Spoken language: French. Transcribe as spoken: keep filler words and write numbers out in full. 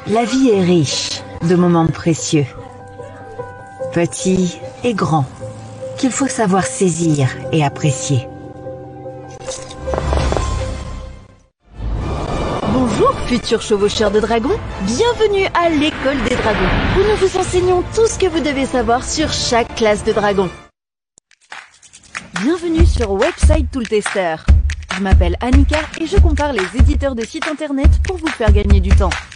La vie est riche de moments précieux, petits et grands, qu'il faut savoir saisir et apprécier. Bonjour futurs chevaucheurs de dragons, bienvenue à l'école des dragons, où nous vous enseignons tout ce que vous devez savoir sur chaque classe de dragon. Bienvenue sur Website Tool Tester. Je m'appelle Annika et je compare les éditeurs de sites internet pour vous faire gagner du temps.